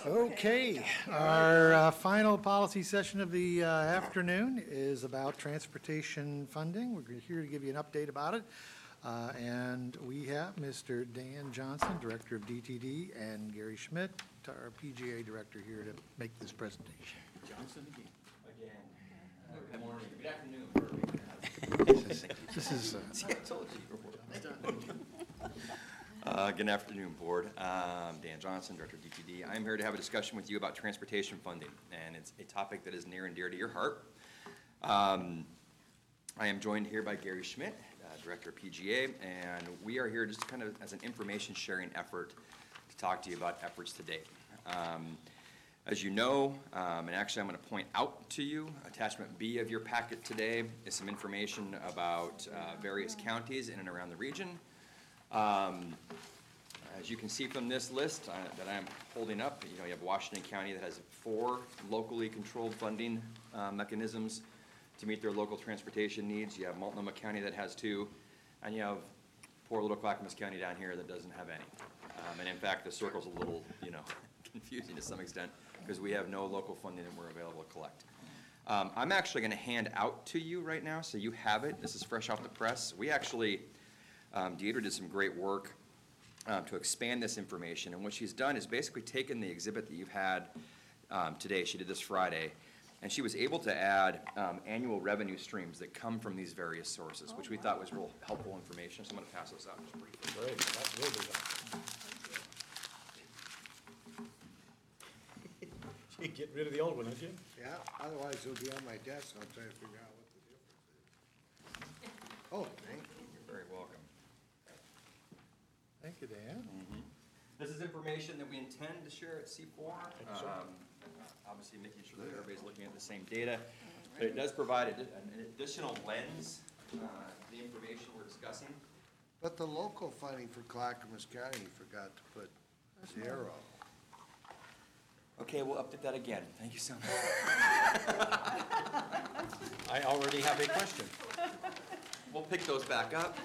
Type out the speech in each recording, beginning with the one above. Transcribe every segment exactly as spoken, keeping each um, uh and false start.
Okay, our uh, final policy session of the uh, afternoon is about transportation funding. We're here to give you an update about it. Uh, And we have Mister Dan Johnson, Director of D T D, and Gary Schmidt, our P G A Director, here to make this presentation. Johnson again. Again. Good morning, good afternoon. This is, uh, See, I told you you were- Uh, Good afternoon, Board. Um, Dan Johnson, Director of D T D. I'm here to have a discussion with you about transportation funding, and it's a topic that is near and dear to your heart. Um, I am joined here by Gary Schmidt, uh, Director of P G A, and we are here just kind of as an information sharing effort to talk to you about efforts to date. Um, As you know, um, and actually I'm going to point out to you, attachment B of your packet today is some information about uh, various counties in and around the region. Um, As you can see from this list uh, that I'm holding up, you know, you have Washington County that has four locally controlled funding uh, mechanisms to meet their local transportation needs. You have Multnomah County that has two, and you have poor little Clackamas County down here that doesn't have any. Um, And in fact, the circle's a little, you know, confusing to some extent, because we have no local funding that we're available to collect. Um, I'm actually going to hand out to you right now, so you have it. This is fresh off the press. We actually, um, Deidre did some great work um, to expand this information, and what she's done is basically taken the exhibit that you've had um, today. She did this Friday, and she was able to add um, annual revenue streams that come from these various sources, which we thought was real helpful information. So I'm going to pass those out just briefly. great, that will be helpful. You get rid of the old one, don't you? Yeah, otherwise it'll be on my desk, I'll try to figure out what the difference is. Oh, thank you. You're very welcome. Thank you, Dan. This is information that we intend to share at C four. Um, Obviously, making sure that everybody's looking at the same data. But it does provide a- an additional lens, uh, to the information we're discussing. But the local funding for Clackamas County, you forgot to put zero. Okay, we'll update that again. Thank you so much. I already have a question. We'll pick those back up.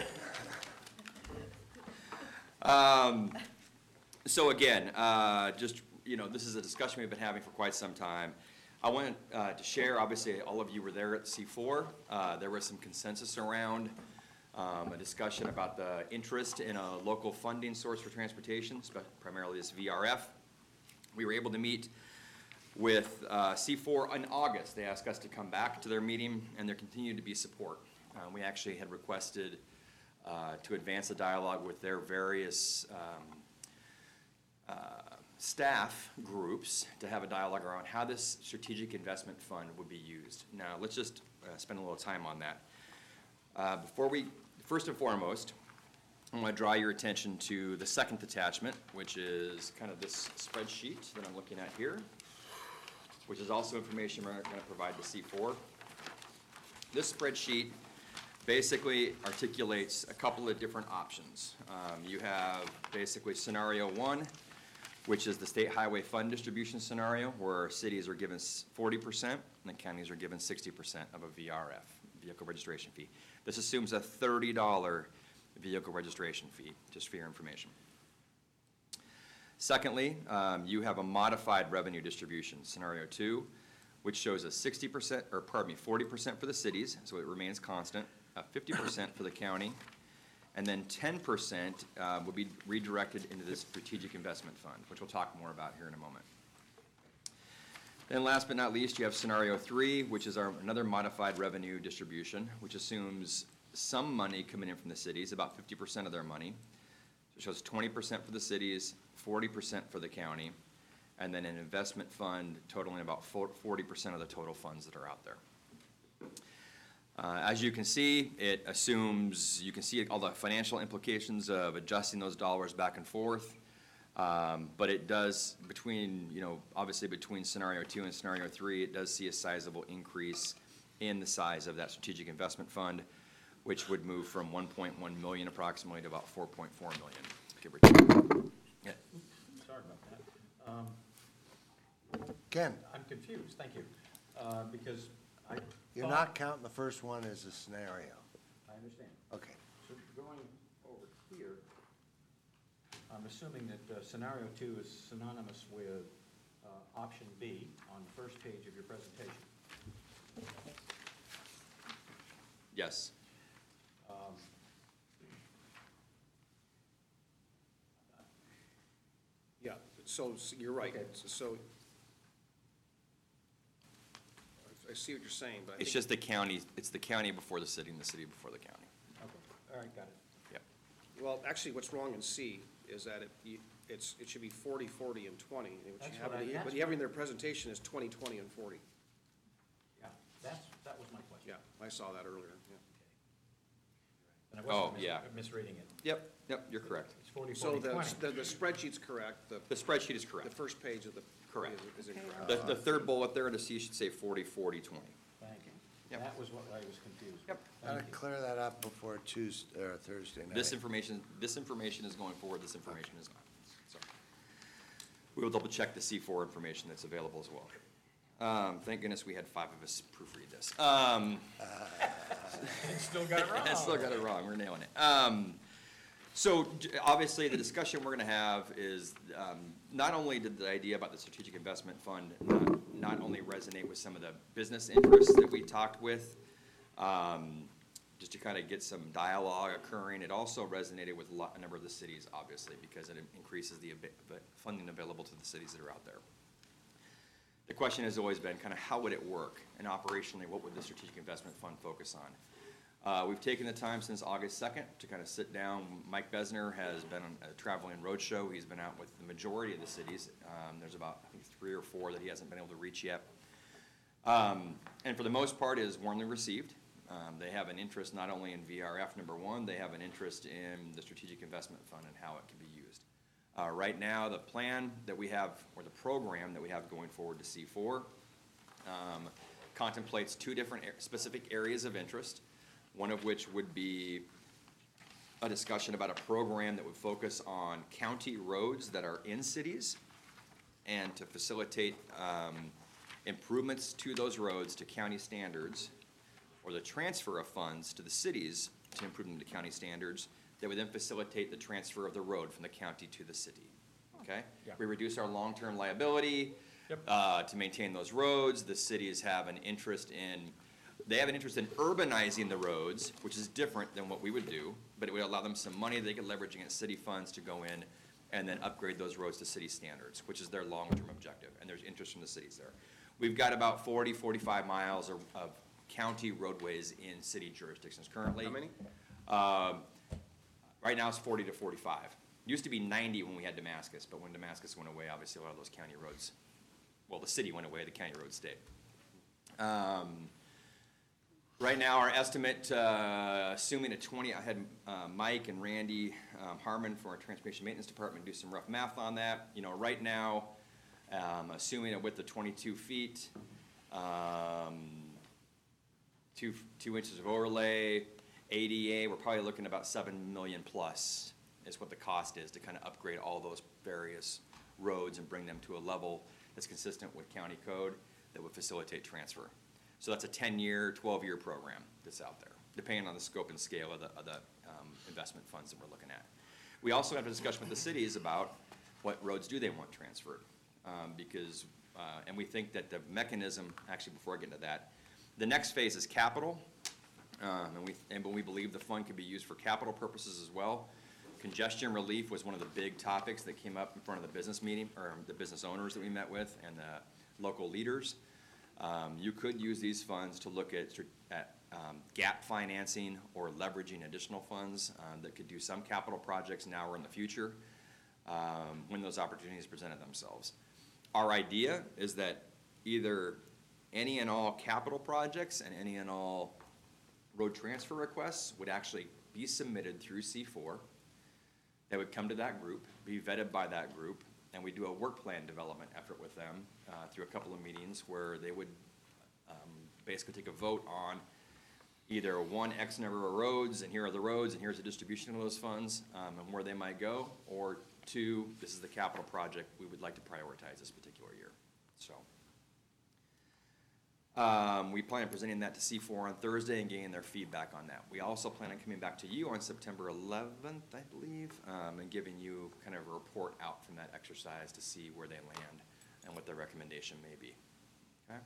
Um, So again, uh, just, you know, this is a discussion we've been having for quite some time. I wanted uh, to share, obviously, all of you were there at C four. Uh, There was some consensus around um, a discussion about the interest in a local funding source for transportation, spe- primarily this V R F. We were able to meet with uh, C four in August. They asked us to come back to their meeting, and there continued to be support. Uh, We actually had requested uh, to advance a dialogue with their various um, uh, staff groups to have a dialogue around how this strategic investment fund would be used. Now, let's just uh, spend a little time on that. Uh, Before we, first and foremost, I want to draw your attention to the second attachment, which is kind of this spreadsheet that I'm looking at here, which is also information we're going to provide to C four. This spreadsheet basically articulates a couple of different options. Um, You have basically scenario one, which is the state highway fund distribution scenario, where cities are given forty percent and the counties are given sixty percent of a V R F, vehicle registration fee. This assumes a thirty dollar vehicle registration fee, just for your information. Secondly, um, you have a modified revenue distribution, scenario two, which shows a sixty percent, or pardon me, forty percent for the cities, so it remains constant, uh, fifty percent for the county, and then ten percent uh, will be redirected into this strategic investment fund, which we'll talk more about here in a moment. Then last but not least, you have scenario three, which is our, another modified revenue distribution, which assumes some money coming in from the cities, about fifty percent of their money. So it shows twenty percent for the cities, forty percent for the county, and then an investment fund totaling about forty percent of the total funds that are out there. Uh, As you can see, it assumes, you can see all the financial implications of adjusting those dollars back and forth. Um, But it does, between, you know, obviously between scenario two and scenario three, it does see a sizable increase in the size of that strategic investment fund, which would move from one point one million approximately to about four point four million, give or take. Yeah. Sorry about that. Um, Ken, I'm confused, thank you, uh, because I you're thought- not counting the first one as a scenario. I understand. Okay. So going over here, uh, I'm assuming that uh, scenario two is synonymous with uh, option B on the first page of your presentation. Yes. Um, Yeah, so s- you're right. Okay. So I see what you're saying, but I It's think, just the county, it's the county before the city and the city before the county. Okay, all right, got it. Yep. well, actually, what's wrong in C is that it, you- it's, it should be forty, forty, and twenty. and what you That's have what in I- the- that's What you have what- in their presentation is twenty, twenty, and forty. Yeah, that's, that was my question. Yeah, I saw that earlier, yeah. And I Oh, wasn't mis- yeah. misreading it. Yep, yep, you're correct. It's forty, So forty, the, twenty. the the spreadsheet's correct, the, The spreadsheet is the correct. first page of the. Correct. is- Is incorrect. The, the third bullet there to C should say forty, forty, twenty. Thank you. Yep. That was what I was confused with. Yep. Gotta Thank you. clear that up before Tuesday, or Thursday night. This information, this information is going forward, this information is not. So we will double check the C four information that's available as well. Um, thank goodness we had five of us proofread this. Um, Still got it wrong. I still got it wrong, we're nailing it. Um, so, j- obviously, the discussion we're gonna have is, um, not only did the idea about the strategic investment fund not, not only resonate with some of the business interests that we talked with, um, just to kind of get some dialogue occurring, it also resonated with a lot, a number of the cities, obviously, because it increases the ava- the funding available to the cities that are out there. The question has always been kind of how would it work, and operationally, what would the strategic investment fund focus on? Uh, we've taken the time since August second to kind of sit down. Mike Besner has been on a traveling roadshow. He's been out with the majority of the cities. Um, there's about, I think, three or four that he hasn't been able to reach yet. Um, and for the most part, it is warmly received. Um, they have an interest not only in V R F, number one, they have an interest in the strategic investment fund and how it can be used. Uh, right now, the plan that we have, or the program that we have going forward to C four, um, contemplates two different ar- specific areas of interest, one of which would be a discussion about a program that would focus on county roads that are in cities and to facilitate um, improvements to those roads to county standards, or the transfer of funds to the cities to improve them to county standards that would then facilitate the transfer of the road from the county to the city. Okay? Yeah. We reduce our long-term liability Yep. uh, to maintain those roads. The cities have an interest in, they have an interest in urbanizing the roads, which is different than what we would do, but it would allow them some money they could leverage against city funds to go in and then upgrade those roads to city standards, which is their long-term objective, and there's interest from the cities there. We've got about forty, forty-five miles of, of county roadways in city jurisdictions currently. How many? Um, right now it's forty to forty-five. Used to be ninety when we had Damascus, but when Damascus went away, obviously a lot of those county roads, well, the city went away, the county roads stayed. Um, Right now, our estimate, uh, assuming a twenty, I had uh, Mike and Randy um, Harmon from our Transportation Maintenance Department do some rough math on that. You know, right now, um, assuming a width of twenty-two feet, um, two, two inches of overlay, A D A, we're probably looking about seven million plus is what the cost is to kind of upgrade all those various roads and bring them to a level that's consistent with county code that would facilitate transfer. So that's a ten-year, twelve-year program that's out there, depending on the scope and scale of the, of the um, investment funds that we're looking at. We also have a discussion with the cities about what roads do they want transferred. Um, because, uh, and we think that the mechanism, actually before I get into that, the next phase is capital. Um, and we, and but we believe the fund could be used for capital purposes as well. Congestion relief was one of the big topics that came up in front of the business meeting, or the business owners that we met with and the local leaders. Um, you could use these funds to look at, at um, gap financing or leveraging additional funds um, that could do some capital projects now or in the future um, when those opportunities presented themselves. Our idea is that either any and all capital projects and any and all road transfer requests would actually be submitted through C four. They would come to that group, be vetted by that group, and we do a work plan development effort with them uh, through a couple of meetings where they would um, basically take a vote on either one, X number of roads, and here are the roads, and here's the distribution of those funds, um, and where they might go, or two, this is the capital project we would like to prioritize this particular year. So, Um, we plan on presenting that to C four on Thursday and getting their feedback on that. We also plan on coming back to you on September eleventh, I believe, um, and giving you kind of a report out from that exercise to see where they land and what their recommendation may be. Okay?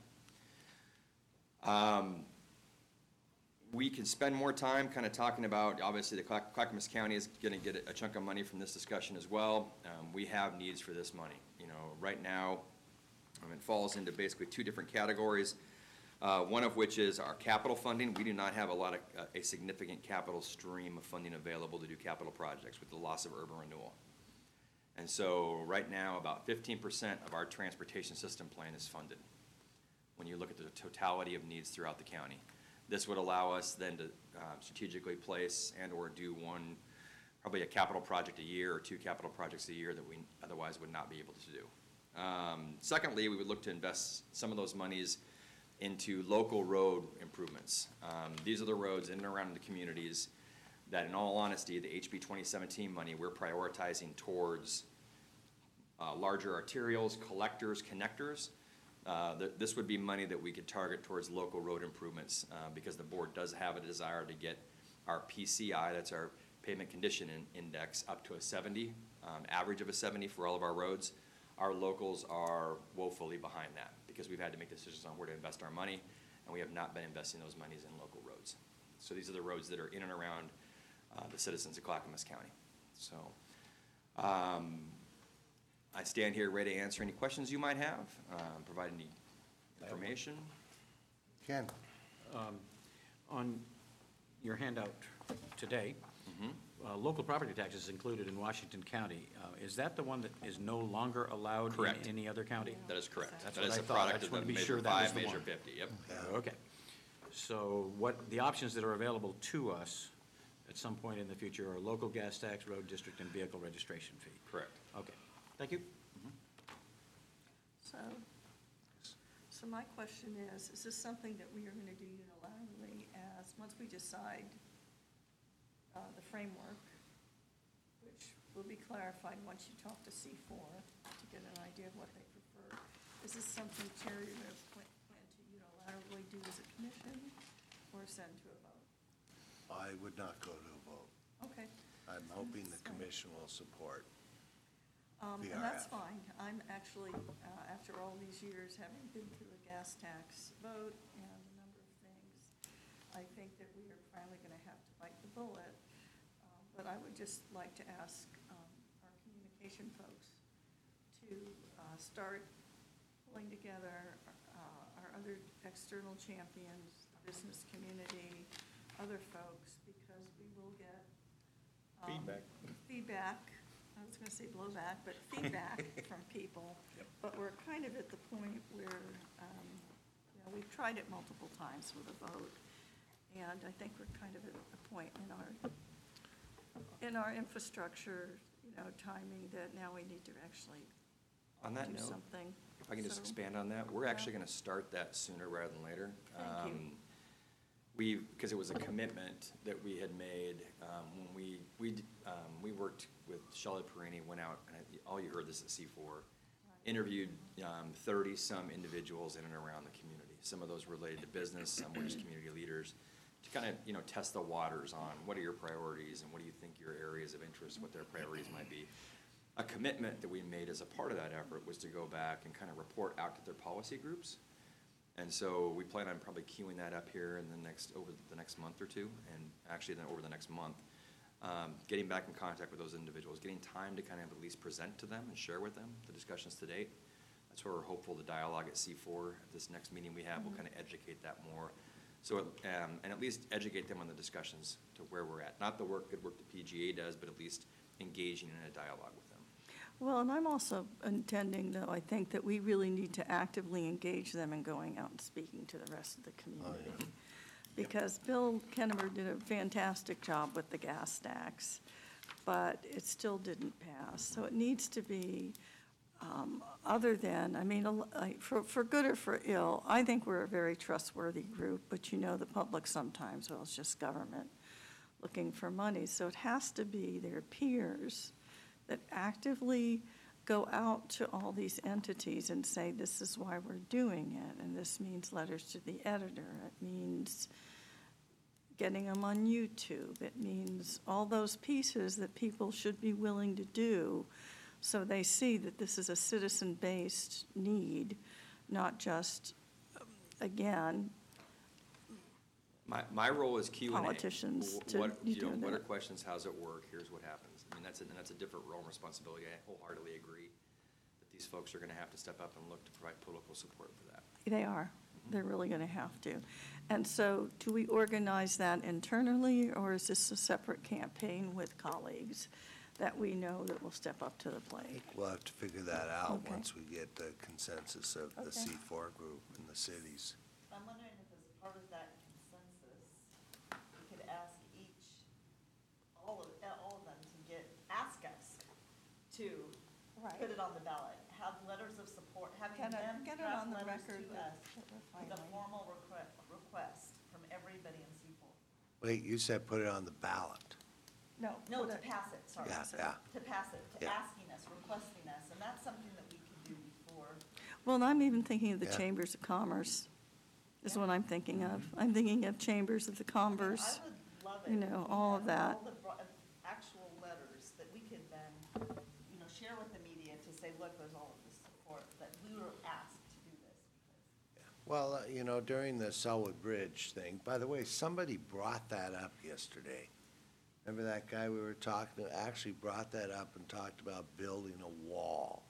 Um, we can spend more time kind of talking about, obviously, the Clack- Clackamas County is going to get a chunk of money from this discussion as well. Um, we have needs for this money. You know, right now, um, it falls into basically two different categories. Uh, one of which is our capital funding. We do not have a lot of, uh, a significant capital stream of funding available to do capital projects with the loss of urban renewal. And so right now, about fifteen percent of our transportation system plan is funded when you look at the totality of needs throughout the county. This would allow us then to uh, strategically place and or do one, probably a capital project a year or two capital projects a year that we otherwise would not be able to do. Um, secondly, we would look to invest some of those monies into local road improvements. Um, these are the roads in and around the communities that, in all honesty, the H B twenty seventeen money, we're prioritizing towards uh, larger arterials, collectors, connectors. Uh, th this would be money that we could target towards local road improvements uh, because the board does have a desire to get our P C I, that's our pavement condition in index, up to a seventy, um, average of a seventy for all of our roads. Our locals are woefully behind that because we've had to make decisions on where to invest our money, and we have not been investing those monies in local roads. So these are the roads that are in and around uh, the citizens of Clackamas County. So um, I stand here ready to answer any questions you might have, um, provide any information. Ken? On your handout today, uh, local property tax is included in Washington County. Uh, Is that the one that is no longer allowed Correct. in any other county? That is correct. That's That what is I a thought. I product just of wanted the to be sure Measure that was five, the Measure one. fifty, yep. Okay. So what, the options that are available to us at some point in the future are local gas tax, road district, and vehicle registration fee? Correct. Okay, thank you. So, so my question is, is this something that we are going to do unilaterally as, once we decide uh, the framework, which will be clarified once you talk to C four to get an idea of what they prefer, is this something Terry you're going to plan to unilaterally do as a commission or send to a vote? I would not go to a vote. Okay. I'm hoping the commission will support. Um, B And R that's F. fine. I'm actually, uh, after all these years, having been through a gas tax vote and a number of things, I think that we are finally going to have to bite the bullet. Um, But I would just like to ask um, our communication folks to uh, start pulling together uh, our other external champions, business community, other folks, because we will get um, Feedback. Feedback. I was going to say blowback, but feedback from people. But we're kind of at the point where, um, you know, we've tried it multiple times with a vote, and I think we're kind of at a point in our, in our infrastructure, you know, timing that now we need to actually On that do note, something. if I can just So- expand on that, we're Yeah. actually going to start that sooner rather than later. Thank you. Um, We, because it was a commitment that we had made um, when we, we, d- um, we worked with Shelley Perini, went out, and I- all you heard this at C four, interviewed thirty-some individuals in and around the community. Some of those related to business, some were just community leaders, to kind of, you know, test the waters on what are your priorities and what do you think your areas of interest, what their priorities might be. A commitment that we made as a part of that effort was to go back and kind of report out to their policy groups. And so we plan on probably queuing that up here in the next, over the next month or two, and actually then over the next month, um, getting back in contact with those individuals, getting time to kind of at least present to them and share with them the discussions to date. That's where we're hopeful the dialogue at C four, at this next meeting we have, will kind of educate that more. So, um, and at least educate them on the discussions to where we're at. Not the work, good work the P G A does, but at least engaging in a dialogue with them. Well, and I'm also intending, though, I think that we really need to actively engage them in going out and speaking to the rest of the community. Because Bill Kennemer did a fantastic job with the gas tax, but it still didn't pass. So it needs to be, um, other than, I mean, a l- like, for, for good or for ill, I think we're a very trustworthy group, but you know the public sometimes, well, it's just government looking for money. So it has to be their peers that actively go out to all these entities and say, this is why we're doing it, and this means letters to the editor, it means getting them on YouTube, it means all those pieces that people should be willing to do, so they see that this is a citizen-based need, not just, again, My, my role is Q and A. Politicians Wh- to what- be you know, doing What are that. questions, how's it work, here's what happens. I mean, that's, a- and that's a different role and responsibility. I wholeheartedly agree that these folks are gonna have to step up and look to provide political support for that. they are, they're really gonna have to. And so, do we organize that internally, or is this a separate campaign with colleagues that we know that will step up to the plate? We'll have to figure that out Okay. once we get the consensus of the Okay. C four group and the cities. I'm wondering if as part of that consensus, we could ask each, all of, uh, all of them to get, ask us to put it on the ballot, have letters of support, having Get it- them get it draft on the letters record to that- us that we're with a finally- formal request, request from everybody in C four. Wait, you said put it on the ballot. No. No, put to it- pass it, sorry. Yeah, yeah. To pass it, to Yeah. asking us, requesting us, and that's something that we could do before. Well, and I'm even thinking of the Yeah. chambers of commerce, is Yeah. what I'm thinking of. I'm thinking of chambers of the commerce. I would love it. you if know, we all of had that. All the bro- actual letters that we could then, you know, share with the media to say, look, there's all of this support, that we were asked to do this. Well, uh, you know, during the Selwood Bridge thing, by the way, somebody brought that up yesterday. Remember that guy we were talking to, actually brought that up and talked about building a wall.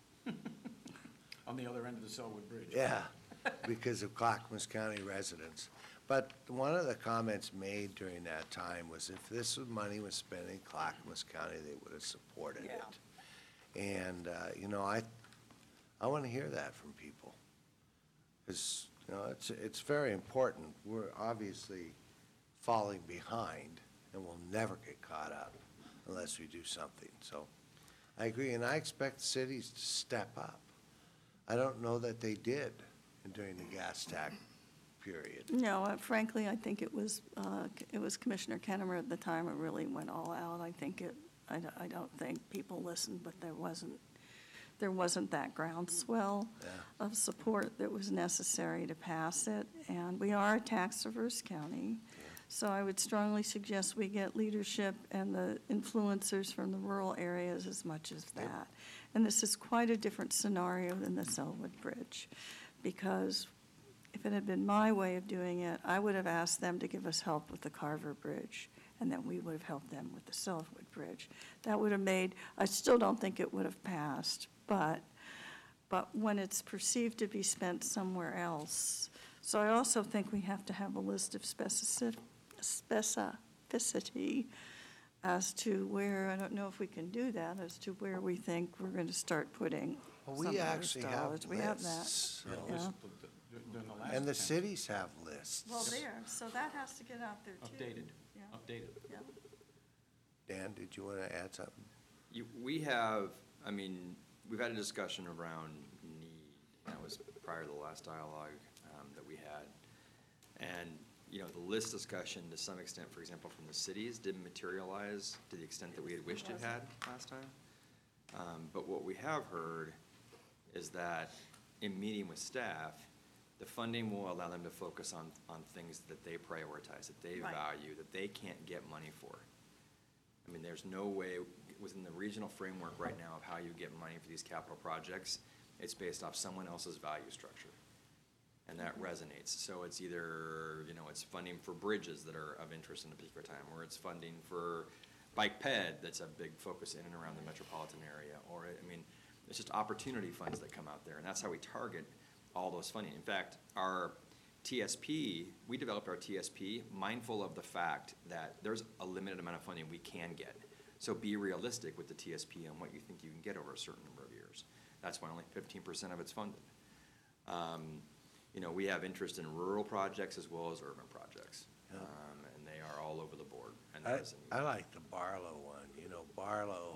On the other end of the Selwood Bridge. Yeah, because of Clackamas County residents. But one of the comments made during that time was if this was money was spent in Clackamas County, they would have supported Yeah. it. And, uh, you know, I, I want to hear that from people. Because, you know, it's, it's very important. We're obviously falling behind, and we'll never get caught up unless we do something. So I agree, and I expect cities to step up. I don't know that they did during the gas tax period. No, uh, frankly, I think it was, uh, it was Commissioner Kennemer at the time who really went all out. I think it, I don't- I don't think people listened, but there wasn't, there wasn't that groundswell Yeah. of support that was necessary to pass it. And we are a tax-averse county, so I would strongly suggest we get leadership and the influencers from the rural areas as much as that. And this is quite a different scenario than the Selwood Bridge, because if it had been my way of doing it, I would have asked them to give us help with the Carver Bridge, and then we would have helped them with the Selwood Bridge. That would have made, I still don't think it would have passed, but, but when it's perceived to be spent somewhere else. So I also think we have to have a list of specific, specificity as to where, I don't know if we can do that, as to where we think we're going to start putting Well, some we of those actually have dollars. We have that. lists. Yeah, Yeah. this- the- the- during the last And the time, cities have lists. Well, there, so that has to get out there too. Updated, Yeah, updated. yeah. Dan, did you want to add something? You, we have, I mean, we've had a discussion around need, that was prior to the last dialogue, um, that we had. And, you know, the list discussion, to some extent, for example, from the cities, didn't materialize to the extent that we had wished it had last time. Um, but what we have heard is that in meeting with staff, the funding will allow them to focus on, on things that they prioritize, that they Right. value, that they can't get money for. I mean, there's no way, within the regional framework right now of how you get money for these capital projects, it's based off someone else's value structure. And that resonates. So it's either, you know, it's funding for bridges that are of interest in a particular time, or it's funding for bike ped that's a big focus in and around the metropolitan area, or, I mean, it's just opportunity funds that come out there, and that's how we target all those funding. In fact, our T S P, we developed our T S P mindful of the fact that there's a limited amount of funding we can get. So be realistic with the T S P on what you think you can get over a certain number of years. That's why only fifteen percent of it's funded. Um, you know, we have interest in rural projects as well as urban projects. Yeah. Um, and they are all over the board. And I, that is a I need. like the Barlow one, you know, Barlow.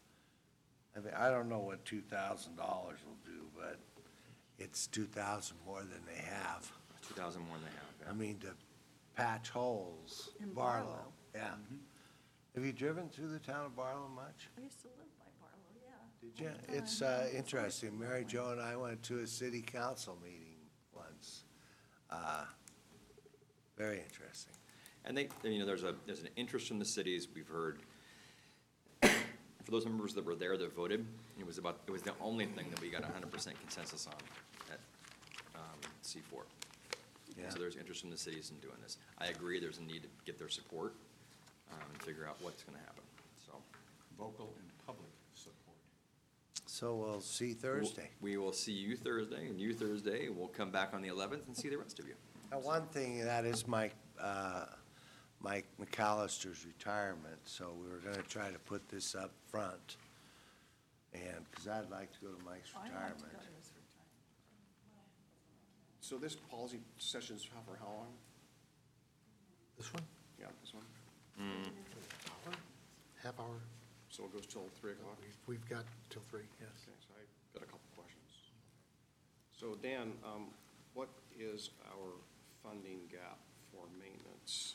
I mean, I don't know what two thousand dollars will do, but it's two thousand more than they have. Two thousand more than they have, yeah. I mean, to patch holes, In Barlow, Barlow. yeah. Have you driven through the town of Barlow much? I used to live by Barlow, yeah. Did you? It's uh, interesting. Mary Jo and I went to a city council meeting once. Uh, Very interesting. And they, you know, there's a, there's an interest from the cities. We've heard, for those members that were there that voted, it was about, it was the only thing that we got hundred percent consensus on at um, C four. Yeah. So there's interest from the cities in doing this. I agree, there's a need to get their support um, and figure out what's gonna happen, so. Vocal and public support. So we'll see Thursday. We will see you Thursday, and you Thursday, we'll come back on the eleventh and see the rest of you. Now, one thing, that is Mike, uh, Mike McAllister's retirement, so we were gonna try to put this up front. And, because I'd like to go to Mike's I want to retirement. go to his retirement. So this policy session's how- for how long? This one, Yeah, this one. hour, half hour, So it goes till three o'clock? We've- we've got till three, yes. Okay, so I got a couple questions. So Dan, um, what is our funding gap for maintenance?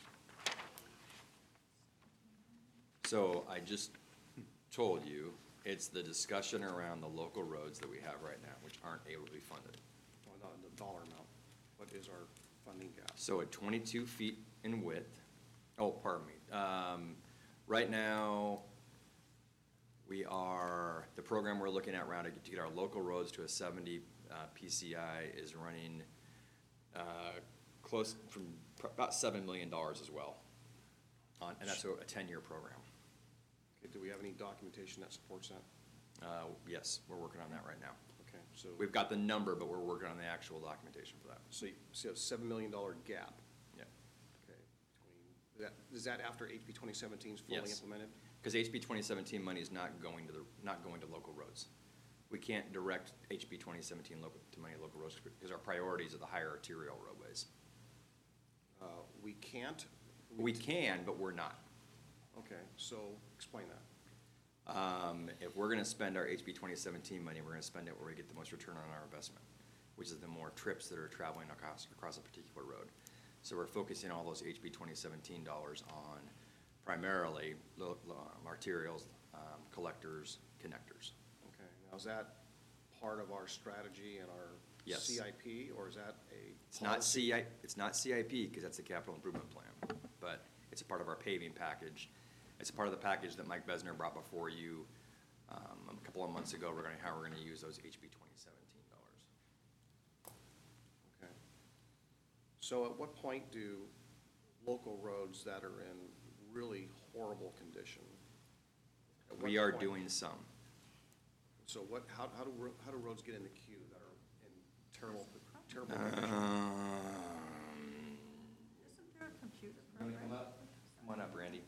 So I just told you, it's the discussion around the local roads that we have right now, which aren't able to be funded. Well, not the dollar amount. What is our funding gap? So at twenty-two feet in width, oh, pardon me, um, right now, we are, the program we're looking at around to get, to get our local roads to a seventy, uh, P C I is running, uh, close from pr- about seven million dollars as well. On, and that's a, a ten-year program. Okay, do we have any documentation that supports that? Uh, yes, we're working on that right now. Okay, so, We've got the number, but we're working on the actual documentation for that. so you see a seven million dollar gap, Yeah. okay, between, that, is that after H B twenty seventeen is fully Yes. implemented? Because H B twenty seventeen money is not going to the, not going to local roads. We can't direct H B twenty seventeen local, to money to local roads, because our priorities are the higher arterial roadways. Uh, we can't? We can, but we're not. Okay, so explain that. Um, if we're gonna spend our H B twenty seventeen money, we're gonna spend it where we get the most return on our investment, which is the more trips that are traveling across, across a particular road. So we're focusing all those H B twenty seventeen dollars on primarily lo- lo- arterials, um, collectors, connectors. Okay, now is that part of our strategy and our Yes. C I P, or is that a? It's not policy? C I, it's not C I P, because that's the capital improvement plan, but it's a part of our paving package. It's a part of the package that Mike Besner brought before you, um, a couple of months ago, regarding how we're gonna use those H B twenty seventeen dollars. Okay. So at what point do local roads that are in really horrible condition? at what We are point- doing some. So what, how, how do, ro- how do roads get in the queue that are in terrible, terrible Um, condition? Isn't there a computer Wanna program? come up? Come on up, Randy.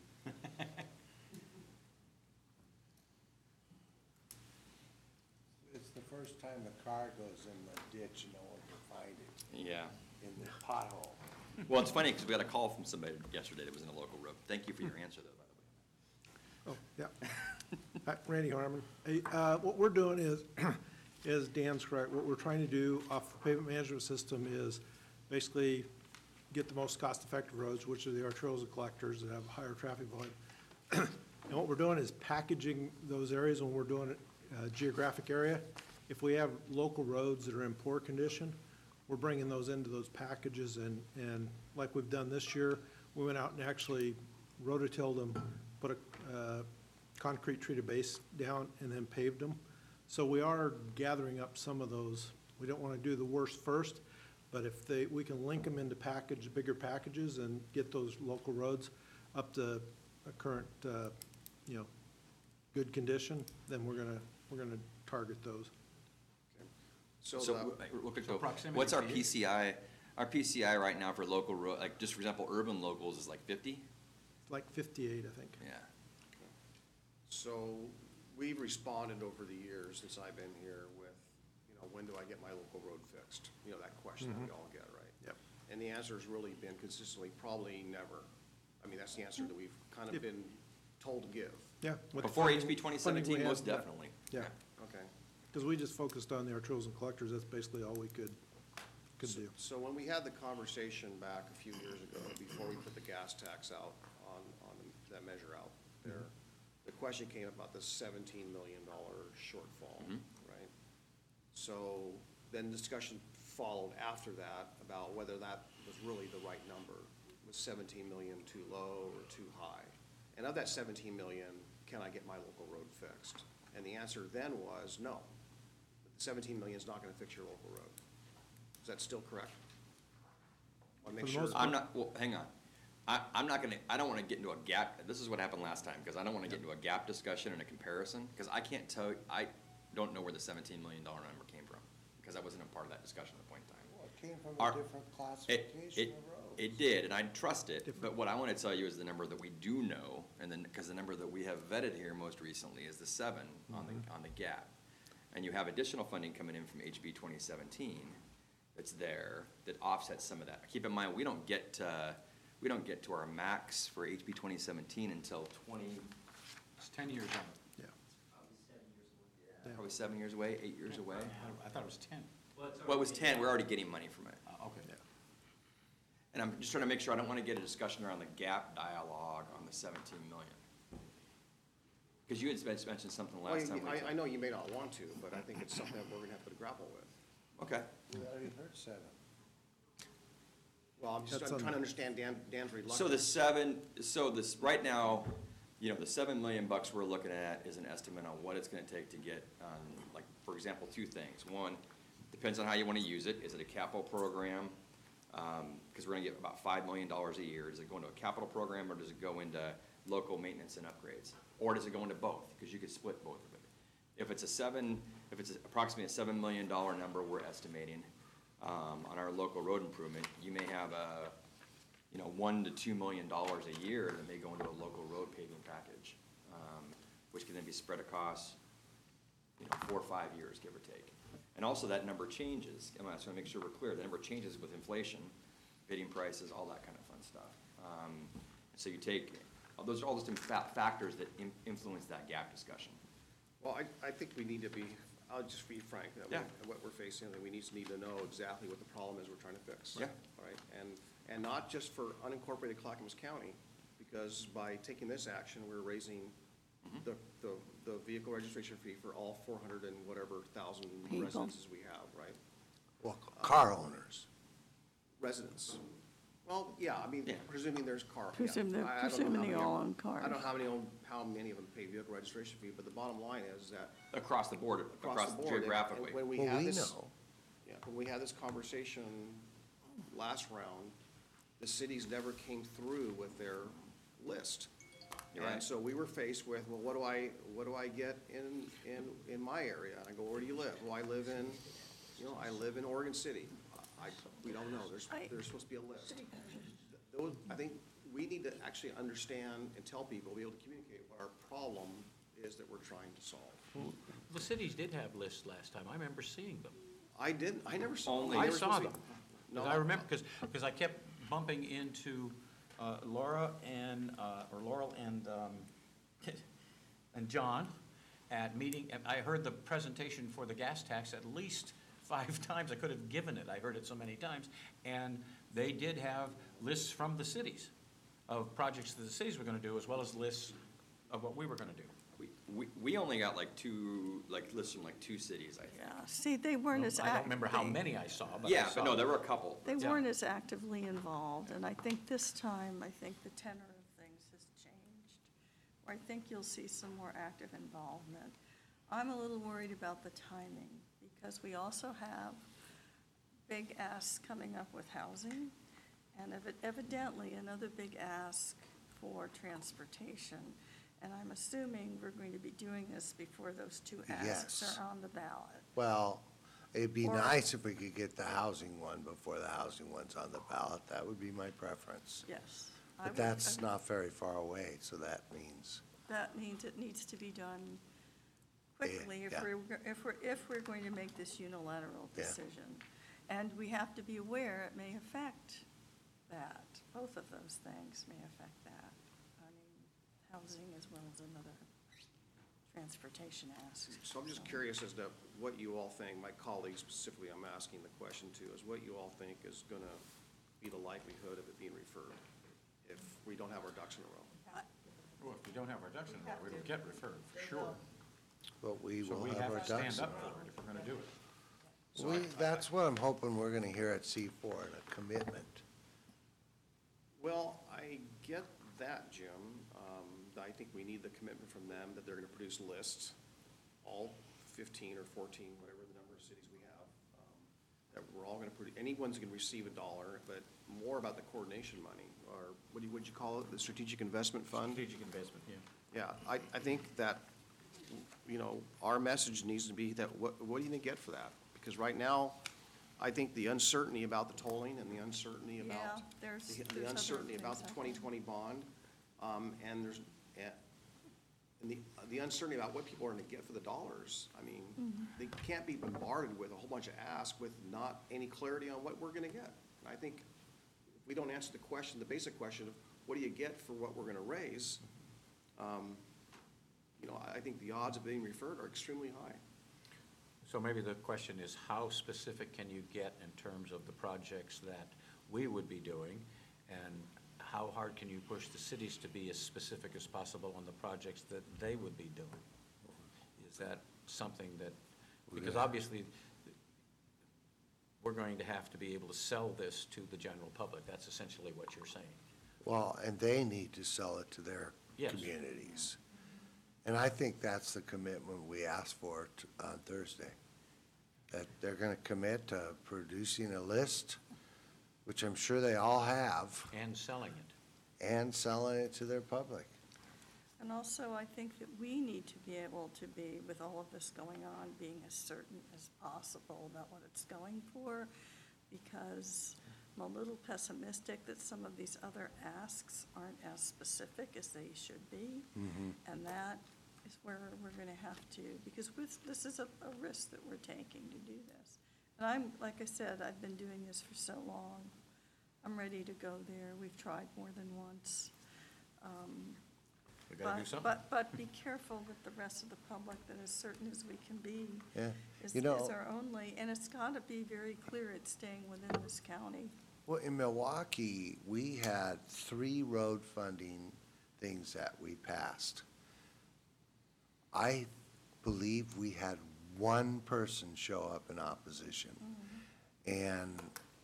It's the first time the car goes in the ditch, no one can find it Yeah. in the pothole. Well, it's funny, because we got a call from somebody yesterday that was in a local road. Thank you for your answer, though, by the way. Oh, yeah. Hi, Randy Harmon. Hey, uh, what we're doing is, is Dan's correct, what we're trying to do off the pavement management system is basically get the most cost-effective roads, which are the arterials and collectors that have higher traffic volume. And what we're doing is packaging those areas when we're doing it uh, geographic area. If we have local roads that are in poor condition, we're bringing those into those packages, and, and like we've done this year, we went out and actually rototilled them, put a uh, concrete treated base down, and then paved them. So we are gathering up some of those. We don't want to do the worst first, but if they, we can link them into package, bigger packages, and get those local roads up to a current, uh, you know, good condition, then we're gonna, we're gonna target those. Okay. So So, the, w- real quick So though, proximity what's our to you. P C I? Our P C I right now for local road, like, just for example, urban locals is like fifty? Like fifty-eight, I think. Yeah. so we've responded over the years since I've been here with, you know, when do I get my local road fixed? You know, that question that we all get, right? Yep. And the answer's really been consistently, probably never. I mean, that's the answer that we've kind of Yep. been told to give. Yeah. with the Before funding- H B twenty funding we seventeen, have, most yeah. definitely. Yeah, Okay. because we just focused on the arterials and collectors, that's basically all we could, could do. So when we had the conversation back a few years ago, before we put the gas tax out on, on that measure out there, the question came about the seventeen million dollar shortfall, Mhm. right? So then discussion followed after that about whether that was really the right number. Was seventeen million too low or too high? And of that seventeen million, can I get my local road fixed? And the answer then was no. seventeen million is not gonna fix your local road. Is that still correct? I want to For make the sure. most I'm not, well, hang on. I, I'm not gonna, I don't wanna get into a gap, this is what happened last time, because I don't wanna get into a gap discussion and a comparison, because I can't tell, I don't know where the seventeen million dollar number came from, because I wasn't a part of that discussion at the point in time. Well, it came from Our- a different It, classification it, of roads. it did, and I trust it, but what I wanna tell you is the number that we do know, and then, because the number that we have vetted here most recently is the seven on the, on the gap. And you have additional funding coming in from H B twenty seventeen that's there, that offsets some of that. Keep in mind, we don't get, uh, we don't get to our max for H B twenty seventeen until twenty, It's ten years out. Yeah. probably seven years away, eight years away. I thought it was ten. Well, it was ten, we're already getting money from it. Uh, Okay. And I'm just trying to make sure, I don't want to get a discussion around the gap dialogue on the seventeen million. Because you had men- mentioned something Well, last time. we I, I talked. know you may not want to, but I think it's something that we're gonna have to grapple with. Okay. We already heard seven. Well, I'm just That's I'm on- trying to understand Dan, Dan's reluctance. So the seven, so this, right now, you know, the seven million bucks we're looking at is an estimate on what it's gonna take to get, um, like, for example, two things. One, depends on how you wanna use it. Is it a capital program? Um, cause we're gonna get about five million dollars a year. Does it go into a capital program, or does it go into local maintenance and upgrades? Or does it go into both? Cause you could split both of it. If it's a seven, if it's approximately a seven million dollar number we're estimating, um, on our local road improvement, you may have a, you know, one to two million dollars a year that may go into a local road paving package, um, which can then be spread across, you know, four or five years, give or take. And also that number changes, and I just wanna make sure we're clear, the number changes with inflation, bidding prices, all that kind of fun stuff. Um, so you take, those are all just fa- factors that in- influence that gap discussion. Well, I, I think we need to be, I'll just be frank, that we- Yeah. what we're facing, that we need to need to know exactly what the problem is we're trying to fix. Yeah. All right, and, and not just for unincorporated Clackamas County, because by taking this action, we're raising Mm-hmm. the, the, the vehicle registration fee for all four hundred and whatever thousand People. residences we have, right? Well, car owners. Residents. Well, yeah, I mean, Yeah. presuming there's car. yeah. Presume they're- I- I don't know how presuming they many all are- own cars. I don't know how many own, how many of them pay vehicle registration fee, but the bottom line is that Across the board, across across the board. and- geographically. and When we Well, had we this, know. yeah, when we had this conversation last round, the cities never came through with their list. You're And right. so we were faced with, well, what do I, what do I get in, in, in my area? And I go, where do you live? Well, I live in, you know, I live in Oregon City. I, we don't know, there's, I- there's supposed to be a list. Those, I think we need to actually understand and tell people, be able to communicate what our problem is that we're trying to solve. The cities did have lists last time. I remember seeing them. I didn't, I never saw. Only- they I were saw supposed them. to- 'Cause No, I remember, because, because I kept bumping into uh, Laura and, uh, or Laurel and, um, and John at meeting, and I heard the presentation for the gas tax at least five times. I could have given it. I heard it so many times. And they did have lists from the cities of projects that the cities were gonna do, as well as lists of what we were gonna do. We, we, we only got like two, like, lists from like two cities, I think. Yeah, see, they weren't as. I don't act- remember how they- many I saw, but I Yeah, saw but no, there them. were a couple. They Yeah. weren't as actively involved, and I think this time, I think the tenor of things has changed. Or I think you'll see some more active involvement. I'm a little worried about the timing, because we also have big asks coming up with housing, and evi- evidently another big ask for transportation. And I'm assuming we're going to be doing this before those two asks Yes. are on the ballot. Well, it'd be Or- nice if we could get the housing one before the housing one's on the ballot. That would be my preference. Yes. I But would- that's I- not very far away, so that means, That means it needs to be done quickly if Yeah. we're, if we're, if we're going to make this unilateral Yeah. decision. And we have to be aware it may affect that. Both of those things may affect that. I mean, housing as well as another transportation ask. So I'm just curious as to what you all think, my colleagues specifically, I'm asking the question to, is what you all think is gonna be the likelihood of it being referred if we don't have our ducks in a row? Well, if we don't have our ducks in a row, Have we will to. get referred, for They sure. will. But we So will we have have our to stand ducks in a up row. for it if we're gonna do it. So We, I- that's what I'm hoping we're gonna hear at C four, and a commitment. Well, I get that, Jim. Um, I think we need the commitment from them that they're gonna produce lists, all fifteen or fourteen, whatever the number of cities we have. um, That we're all gonna, produ- anyone's gonna receive a dollar, but more about the coordination money, or what do you, what'd you call it, the strategic investment fund? Strategic investment, yeah. Yeah, I, I think that, you know, our message needs to be that, what, what are you gonna get for that? Because right now, I think the uncertainty about the tolling and the uncertainty about. Yeah, there's- the- there's The other uncertainty about things the happening. twenty twenty bond, um, and there's, eh, and the, the uncertainty about what people are gonna get for the dollars. I mean, Mm-hmm. they can't be bombarded with a whole bunch of asks with not any clarity on what we're gonna get. And I think if we don't answer the question, the basic question of, what do you get for what we're gonna raise? Um, you know, I I think the odds of being referred are extremely high. So maybe the question is, how specific can you get in terms of the projects that we would be doing? And how hard can you push the cities to be as specific as possible on the projects that they would be doing? Is that something that, because obviously, we're going to have to be able to sell this to the general public. That's essentially what you're saying. Well, and they need to sell it to their Yes. communities. And I think that's the commitment we asked for t- on Thursday. That they're gonna commit to producing a list, which I'm sure they all have, And selling it. and selling it to their public. And also, I think that we need to be able to be, with all of this going on, being as certain as possible about what it's going for, because I'm a little pessimistic that some of these other asks aren't as specific as they should be. And that is where we're gonna have to, because with, this is a, a risk that we're taking to do this. And I'm, like I said, I've been doing this for so long. I'm ready to go there. We've tried more than once. Um, We gotta do but- something. But, but be careful with the rest of the public, that as certain as we can be Yeah, is, you is know- our only, and it's gotta be very clear it's staying within this county. Well, in Milwaukee, we had three road funding things that we passed. I believe we had one person show up in opposition, and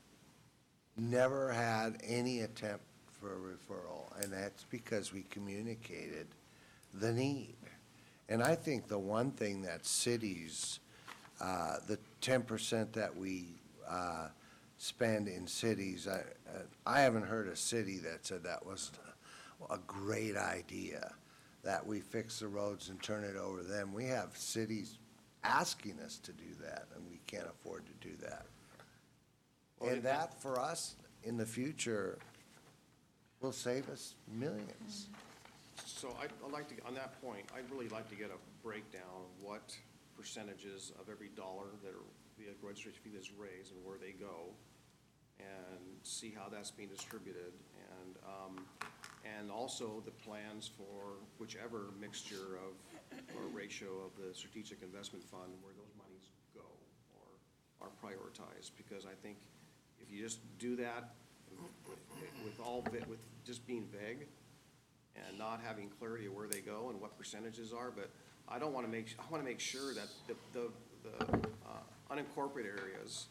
never had any attempt for a referral, and that's because we communicated the need. And I think the one thing that cities, uh, the ten percent that we uh, spend in cities, I, uh, I haven't heard a city that said that was a great idea, that we fix the roads and turn it over to them. We have cities asking us to do that, and we can't afford to do that. Well, And it- that, for us, in the future, will save us millions. So I'd, I'd like to, on that point, I'd really like to get a breakdown of what percentages of every dollar that are, the registration fee that's raised and where they go, and see how that's being distributed, and, um, and also the plans for whichever mixture of, or ratio of the strategic investment fund, where those monies go or are prioritized, because I think if you just do that with all, va- with just being vague, and not having clarity of where they go and what percentages are, but I don't want to make, I want to make sure that the, the, the uh, unincorporated areas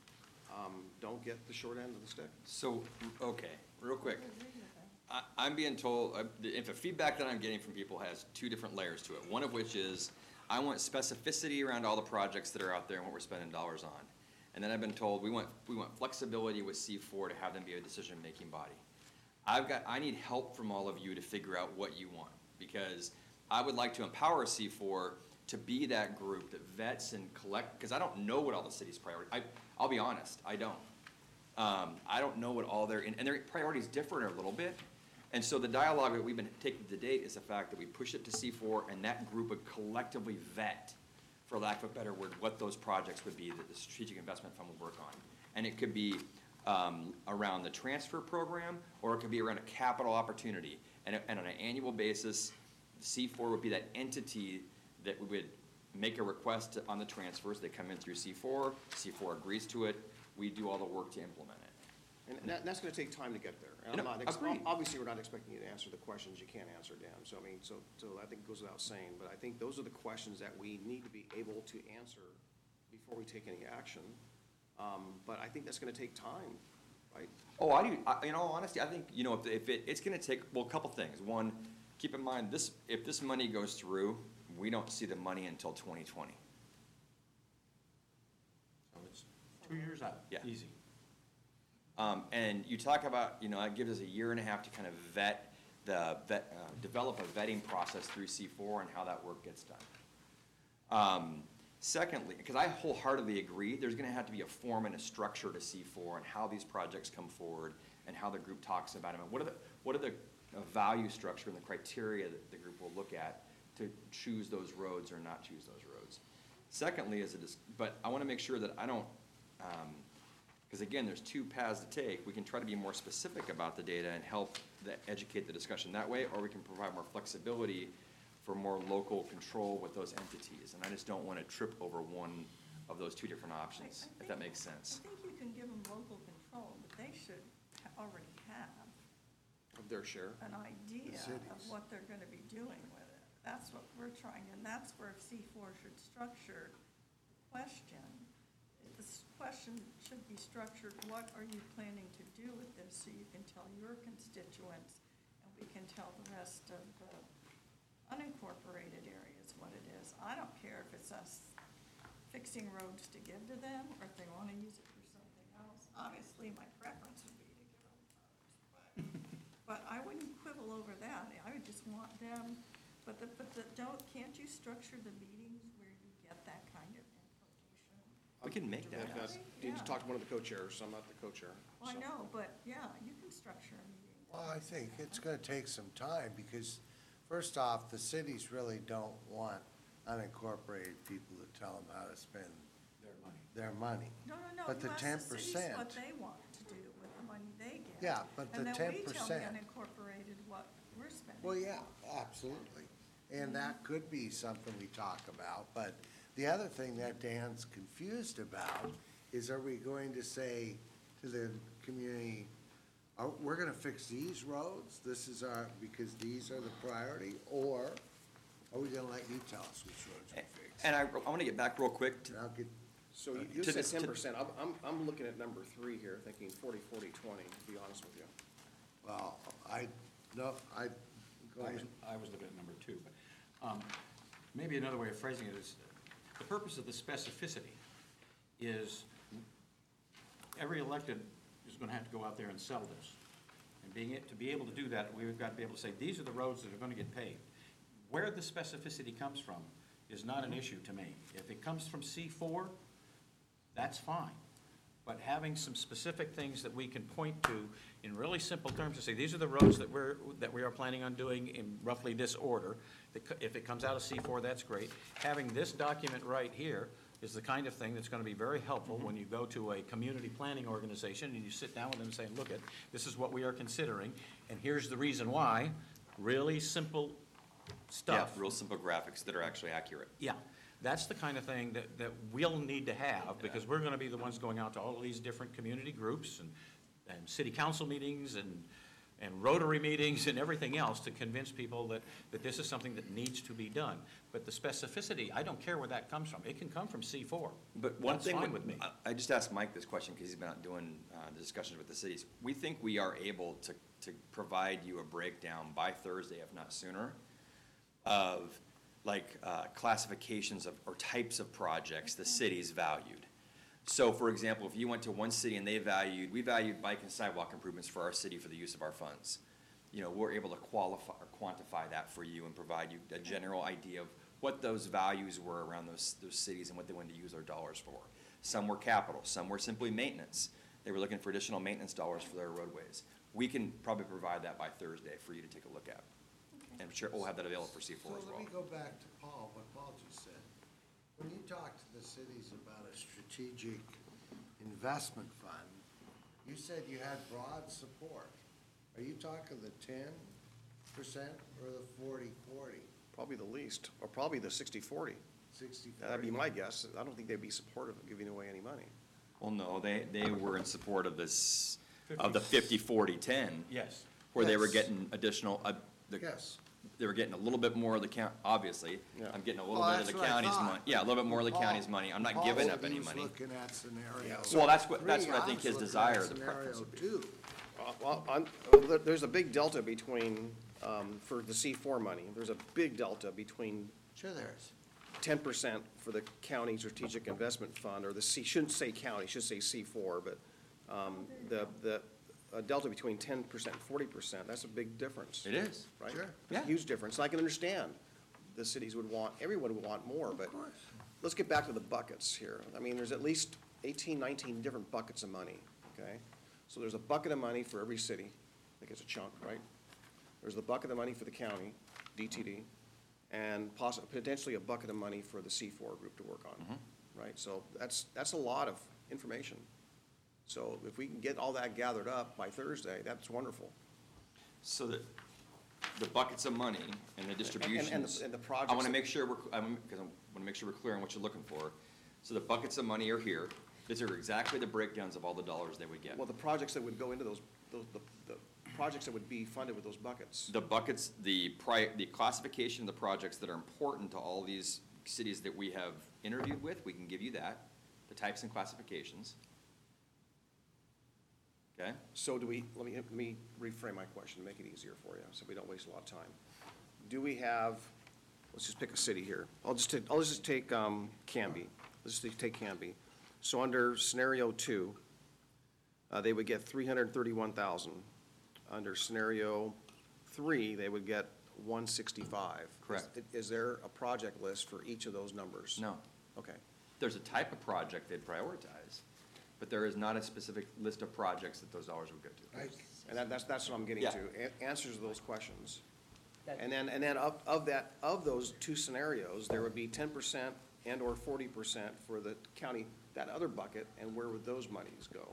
um, don't get the short end of the stick. So, okay, real quick. I, I'm being told, uh, the, if the feedback that I'm getting from people has two different layers to it. One of which is, I want specificity around all the projects that are out there and what we're spending dollars on. And then I've been told, we want, we want flexibility with C four to have them be a decision-making body. I've got, I need help from all of you to figure out what you want, because I would like to empower C four to be that group that vets and collect, because I don't know what all the city's priorities, I, I'll be honest, I don't. Um, I don't know what all their, and and their priorities differ a little bit. And so the dialogue that we've been taking to date is the fact that we push it to C four, and that group would collectively vet, for lack of a better word, what those projects would be that the Strategic Investment Fund would work on. And it could be um, around the transfer program, or it could be around a capital opportunity. And, and on an annual basis, C four would be that entity that we would make a request to- on the transfers. They come in through C four, C four agrees to it, we do all the work to implement it. And that, that's gonna take time to get there. And I'm No, not, ex- agreed. obviously, we're not expecting you to answer the questions you can't answer, Dan, so I mean, so, so I think it goes without saying, but I think those are the questions that we need to be able to answer before we take any action. Um, but I think that's gonna take time, right? Oh, I do, I, in all honesty, I think, you know, if, if it, it's gonna take, well, a couple things. One, keep in mind, this, if this money goes through, we don't see the money until twenty twenty. So it's two years out. Yeah. Easy. Um, and you talk about, you know, that gives us a year and a half to kind of vet the, vet, uh, develop a vetting process through C four and how that work gets done. Um, secondly, because I wholeheartedly agree, there's gonna have to be a form and a structure to C four and how these projects come forward and how the group talks about them. And what are the, what are the uh, value structure and the criteria that the group will look at to choose those roads or not choose those roads? Secondly, is it is, but I wanna make sure that I don't, um, because again, there's two paths to take. We can try to be more specific about the data and help the, educate the discussion that way, or we can provide more flexibility for more local control with those entities. And I just don't want to trip over one of those two different options, I- I if that think- makes sense. I think you can give them local control, but they should ha- already have Of their share. an idea of cities. what they're gonna be doing with it. That's what we're trying, and that's where C four should structure the question. This question should be structured, what are you planning to do with this, so you can tell your constituents, and we can tell the rest of the unincorporated areas what it is. I don't care if it's us fixing roads to give to them, or if they wanna use it for something else. Obviously, my preference would be to give them roads, but, but I wouldn't quibble over that. I would just want them, but the, but the, don't, can't you structure the meetings where you get that kind of information? We can make that I've got- happen. Need to Yeah. talk to one of the co-chairs, so I'm not the co-chair. Well, I so. know, but, yeah, you can structure a meeting. Well, I think it's gonna take some time, because first off, the cities really don't want unincorporated people to tell them how to spend Their money. their money. No, no, no, But the you ask ten the cities percent. what they want to do with the money they get. Yeah, but the And then we tell the 10%. unincorporated what we're spending. Well, yeah, absolutely. And that could be something we talk about, but the other thing that Dan's confused about is, are we going to say to the community, oh, we're gonna fix these roads, this is our, because these are the priority, or are we gonna let you tell us which roads we fix? And I, I want to get back real quick to, And I'll get, So you- you To said the- to- ten percent, I'm, I'm, I'm looking at number three here, thinking forty, forty, twenty, to be honest with you. well, I, no, I, go I was, ahead. I was looking at number two, but um, maybe another way of phrasing it is, the purpose of the specificity is every elected is gonna have to go out there and sell this. And being, it- to be able to do that, we've got to be able to say, these are the roads that are gonna get paved. Where the specificity comes from is not an issue to me. If it comes from C four, that's fine. But having some specific things that we can point to in really simple terms to say, these are the roads that we're, that we are planning on doing in roughly this order. The co- If it comes out of C four, that's great. Having this document right here is the kind of thing that's gonna be very helpful when you go to a community planning organization and you sit down with them and say, look, it, this is what we are considering, and here's the reason why. Really simple yeah, stuff. real simple graphics that are actually accurate. Yeah, that's the kind of thing that, that we'll need to have, because we're gonna be the ones going out to all of these different community groups and, and city council meetings and, and Rotary meetings and everything else to convince people that, that this is something that needs to be done. But the specificity, I don't care where that comes from. It can come from C four. But one That's thing, fine that- with me. I- I just asked Mike this question because he's been out doing uh, the discussions with the cities. We think we are able to, to provide you a breakdown by Thursday, if not sooner, of like uh, classifications of, or types of projects the cities valued. So for example, if you went to one city and they valued, we valued bike and sidewalk improvements for our city for the use of our funds. You know, we're able to qualify or quantify that for you and provide you a general idea of what those values were around those, those cities and what they wanted to use their dollars for. Some were capital, some were simply maintenance. They were looking for additional maintenance dollars for their roadways. We can probably provide that by Thursday for you to take a look at. And I'm sure we'll have that available for C four as So well. let me go back to Paul, what Paul just said. When you talk to the cities about a strategic investment fund, you said you had broad support. Are you talking the ten percent or the forty forty, Probably the least, or probably the sixty, forty. sixty forty? That'd be my guess. I don't think they'd be supportive of giving away any money. Well, no, they, they were in support of this, of the fifty, forty, ten. Yes. Where they were Yes. getting additional, uh, the, Yes. they were getting a little bit more of the count, obviously. Yeah. I'm getting a little Well, bit of that's the what I county's thought. money. Yeah, a little bit more of the Paul- county's money. I'm not Paul giving said up any he was money. looking at scenario. Well, that's what, that's three. what I I think was his looking desire, at the preference would be. Scenario two. Uh, Well, on, uh, there- there's a big delta between, um, for the C four money, there's a big delta between Sure there is. ten percent for the county strategic investment fund, or the C, shouldn't say county, should say C four, but, um, the, the, a delta between ten percent and forty percent, that's a big difference. It is. Right? Sure. It's a Yeah. huge difference. I can understand the cities would want, everyone would want more, but let's get back to the buckets here. I mean, there's at least eighteen, nineteen different buckets of money, okay? So there's a bucket of money for every city. I think it's a chunk, right? There's the bucket of money for the county, D T D, and possibly, potentially a bucket of money for the C four group to work on, right? So that's, that's a lot of information. So if we can get all that gathered up by Thursday, that's wonderful. So that, the buckets of money and the distributions. and the I projects want to that- make sure we're, I want, because I want to make sure we're clear on what you're looking for. So the buckets of money are here. These are exactly the breakdowns of all the dollars they would get. Well, the projects that would go into those, those, the, the projects that would be funded with those buckets. The buckets, the pri, the classification of the projects that are important to all these cities that we have interviewed with, we can give you that, the types and classifications. Okay? So do we, let me, let me reframe my question to make it easier for you, so we don't waste a lot of time. Do we have, let's just pick a city here. I'll just take, I'll just take, um, Canby. Let's just take Canby. So under scenario two, uh, they would get three hundred thirty-one thousand. Under scenario three, they would get one sixty-five. Correct. Is- Is there a project list for each of those numbers? No. Okay. There's a type of project they'd prioritize, but there is not a specific list of projects that those dollars would go to. Right. And that, that's, that's what I'm getting Yeah. to, a- answers to those questions. And then, and then of, of that, of those two scenarios, there would be ten percent and or forty percent for the county, that other bucket, and where would those monies go?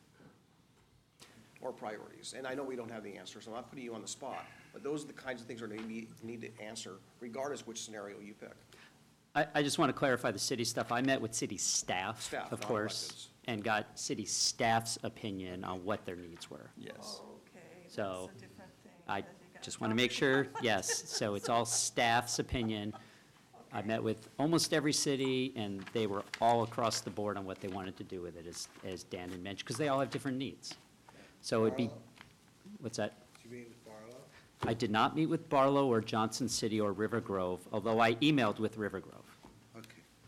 Or priorities, and I know we don't have the answer, so I'm not putting you on the spot, but those are the kinds of things we're gonna need, need to answer, regardless which scenario you pick. I, I just want to clarify the city stuff. I met with city staff, Staff, of not course, electeds. and got city staff's opinion on what their needs were. Yes. Okay, that's So, a different thing. I because you got just want to make sure, yes, so it's all staff's opinion. I met with almost every city, and they were all across the board on what they wanted to do with it, as, as Dan had mentioned, because they all have different needs. So it'd be, what's that? Did you meet with Barlow? I did not meet with Barlow or Johnson City or River Grove, although I emailed with River Grove. Okay.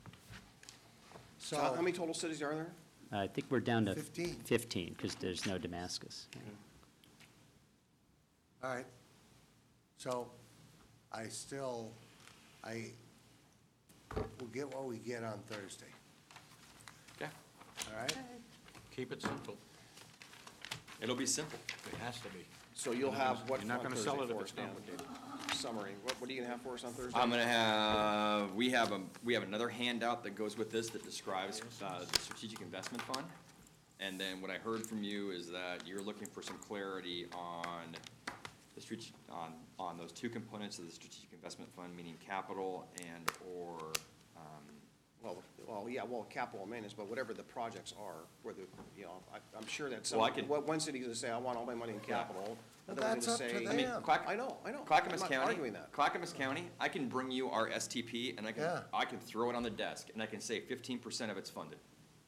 So how So, many total cities are there? I think we're down to. Fifteen. Fifteen, because there's no Damascus. all right. So, I still, I, we'll get what we get on Thursday, Okay. all right? Keep it simple. It'll be simple. It has to be. So you'll have what You're not on gonna Thursday sell it if for it's us, Dan? complicated. Summary, what, what are you gonna have for us on Thursday? I'm gonna have, we have a, we have another handout that goes with this that describes, uh, the strategic investment fund. And then what I heard from you is that you're looking for some clarity on the strate, on, on those two components of the strategic investment fund, meaning capital and or, um, Well, well, yeah, well, capital maintenance, but whatever the projects are, whether, you know, I, I'm sure that some, Well, I can- what, one city's gonna say, I want all my money in capital. Well, another that's gonna up to say- them. I mean, Yeah. Clack- I know, I know. I'm Clackamas not County, arguing that. Clackamas County, I can bring you our S T P and I can, Yeah. I can throw it on the desk and I can say fifteen percent of it's funded.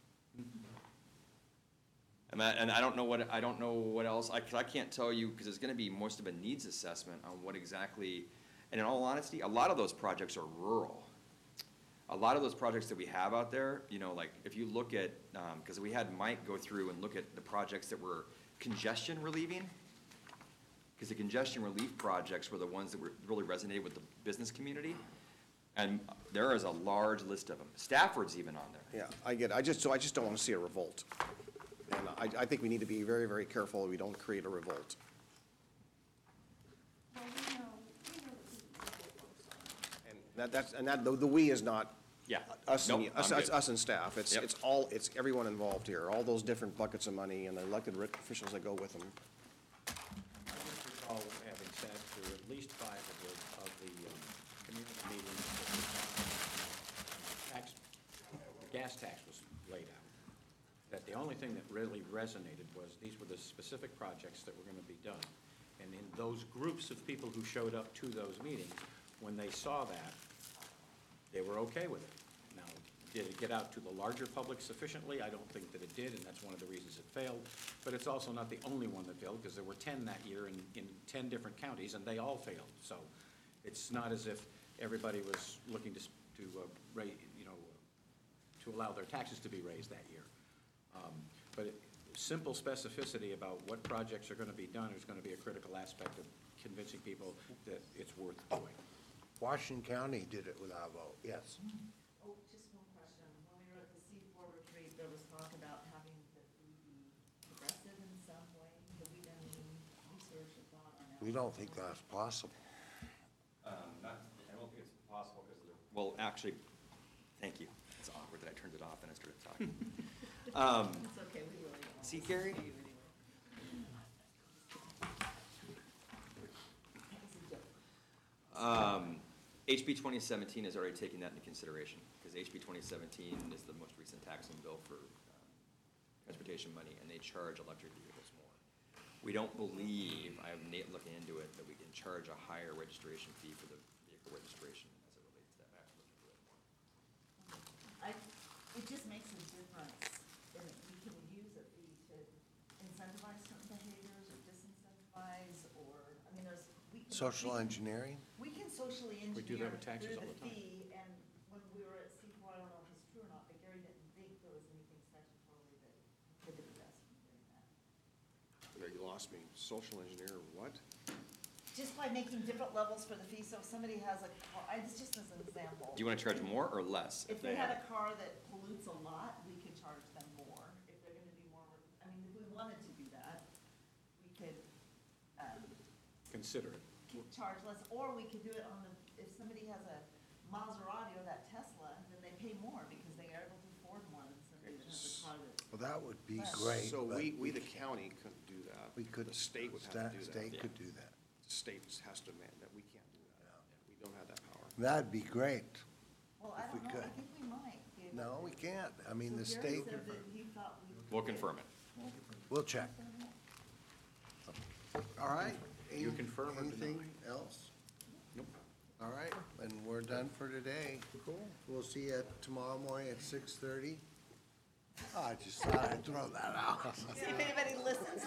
And I, and I don't know what, I don't know what else, I, 'cause I can't tell you, because it's gonna be most of a needs assessment on what exactly, and in all honesty, a lot of those projects are rural. A lot of those projects that we have out there, you know, like, if you look at, um, because we had Mike go through and look at the projects that were congestion relieving, because the congestion relief projects were the ones that were, really resonated with the business community. And there is a large list of them. Stafford's even on there. Yeah, I get it. I just, so I just don't wanna see a revolt. And I, I think we need to be very, very careful that we don't create a revolt. Well, we know, we know that people And that, that's, and that, the, the we is not Yeah. us and, Nope, us, I'm us good. us and staff. It's, Yep. it's all, it's everyone involved here, all those different buckets of money and the elected re- officials that go with them. I just recall having sat through at least five of the, of the um, community meetings that the tax, the gas tax was laid out. that the only thing that really resonated was these were the specific projects that were going to be done. And in those groups of people who showed up to those meetings, when they saw that, they were okay with it. Now, did it get out to the larger public sufficiently? I don't think that it did, and that's one of the reasons it failed. But it's also not the only one that failed, because there were ten that year in, in ten different counties, and they all failed. So it's not as if everybody was looking to, s- to uh, rate, you know, to allow their taxes to be raised that year. Um, But it- simple specificity about what projects are going to be done is going to be a critical aspect of convincing people that it's worth doing. Washington County did it without a vote, yes. Oh, just one question. When we were at the C four retreat, there was talk about having the fee be progressive in some way. Have we done any research or thought on that? We don't think that's possible. Um, not, I don't think it's possible because of the. Well, actually, thank you. It's awkward that I turned it off and I started talking. Um, It's okay, we really don't. See, Carrie? That was a joke. Um, H B twenty seventeen has already taken that into consideration, because H B twenty seventeen is the most recent taxing bill for um, transportation money, and they charge electric vehicles more. We don't believe, I have Nate looking into it, that we can charge a higher registration fee for the vehicle registration as it relates to that. I have to look into it more. I, it just makes a difference, and we can use a fee to incentivize certain behaviors or disincentivize, or, I mean, there's, we can. Social we can- engineering? We can socially We do that engineer with taxes through all the the time. fee, and when we were at C four, I don't know if it's true or not, but Gary didn't think there was anything statutorily that prohibited us from doing that. Yeah, you lost me. Social engineer, what? Just by making different levels for the fee, so if somebody has a car, I, it's just as an example. Do you want to charge more or less? If they have- had a car that pollutes a lot, we could charge them more. If they're gonna be more, I mean, if we wanted to do that, we could, um, Consider it. could charge less, or we could do it on the, if somebody has a Maserati or that Tesla, then they pay more because they are able to afford more than somebody that has a car that. Well, that would be Yes. great. So but we, we, the county, couldn't do that. We could. The state would have sta- to do that. State Yeah. could do that. The state has to demand that. We can't do that. We don't have that power. That'd be great. Well, I If we don't know, I could. think we might be able No, to. we can't. I mean, the So Gary state, said that he thought we We'll could. confirm it. we'll check. All right. You Any- confirm or deny? Anything else? Nope. All right, and we're done for today. Cool. We'll see you tomorrow morning at six thirty. I just thought I'd throw that out. See if anybody listens.